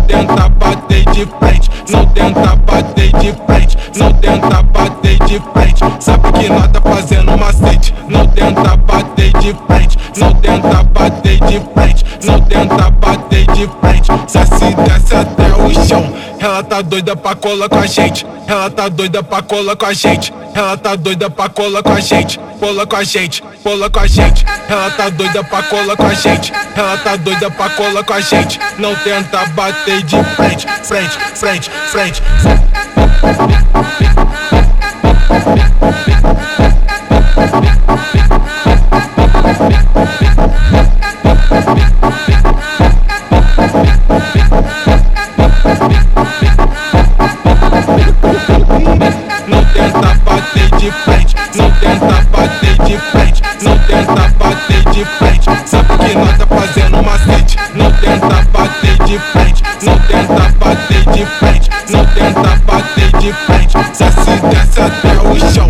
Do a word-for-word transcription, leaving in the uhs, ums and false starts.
tenta bater de frente, não tenta bater de frente, não tenta bater de frente. Sabe que nós tá fazendo macete, não tenta bater de frente, não tenta bater de frente, não tenta bater de frente. Só se desce até o chão. Ela tá doida pra colar com a gente, ela tá doida pra colar com a gente, ela tá doida pra colar com a gente, cola com a gente, cola com a gente. Ela tá doida pra colar com a gente, ela tá doida pra colar com a gente. Não tenta bater de frente, frente, frente, frente. Não tenta bater de frente, não tenta bater de frente, não tenta bater de frente. Sabe que nós tá fazendo macete, não tenta bater de frente, não tenta bater de frente, não tenta bater de frente. Só se desce até o chão.